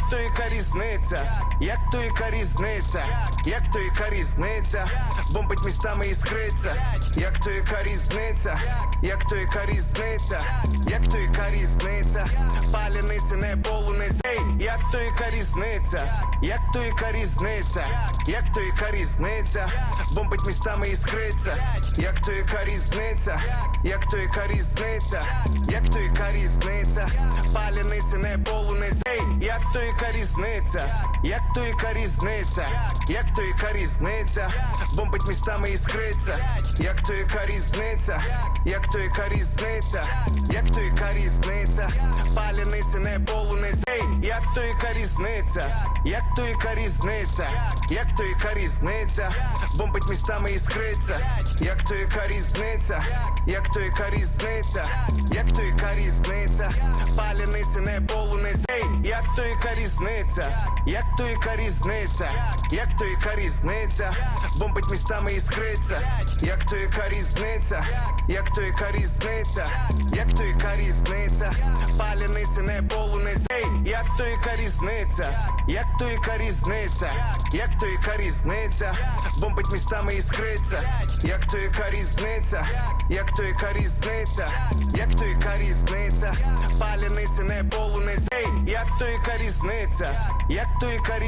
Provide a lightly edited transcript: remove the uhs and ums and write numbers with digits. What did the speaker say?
то яка різниця? Як то яка різниця? Як то яка різниця? Бомбить містами іскриться. Як то яка різниця? Як то яка різниця? Як то яка різниця? Паляниця, не полуниця. Ей, як то яка різниця? Як то яка різниця? Як то яка різниця? Бомбить містами іскриться. Як то яка різниця? Як то яка різниця? Як то яка різниця? Паляниця, не полуниця. Ей, як то яка різниця? Як то яка різниця? Як то яка різниця? Бомбить містами іскриться. Як то яка різниця? Як то яка різниця? Як то яка різниця? Паляниця, не полуниця. Ей, як то яка різниця? Як то яка різниця? Як то яка різниця? Бомбить містами іскриться. Як то яка різниця? Як то яка різниця? Як то яка різниця? Паляниця, не полуниця. Ей, як то яка різниця? Як то яка різниця? Як то яка різниця? Бомбить містами іскриться. Як то яка різниця? Як то яка різниця? Як то яка різниця? Паляниця, не полуниця. Ей, як то яка різниця? Як то яка різниця? Як то яка різниця? Бомбить містами іскриться. Як то яка різниця? Як то яка різниця? Як то яка різниця? Паляниця, не полуниця. Ей, як то яка різниця? Як то яка різниця?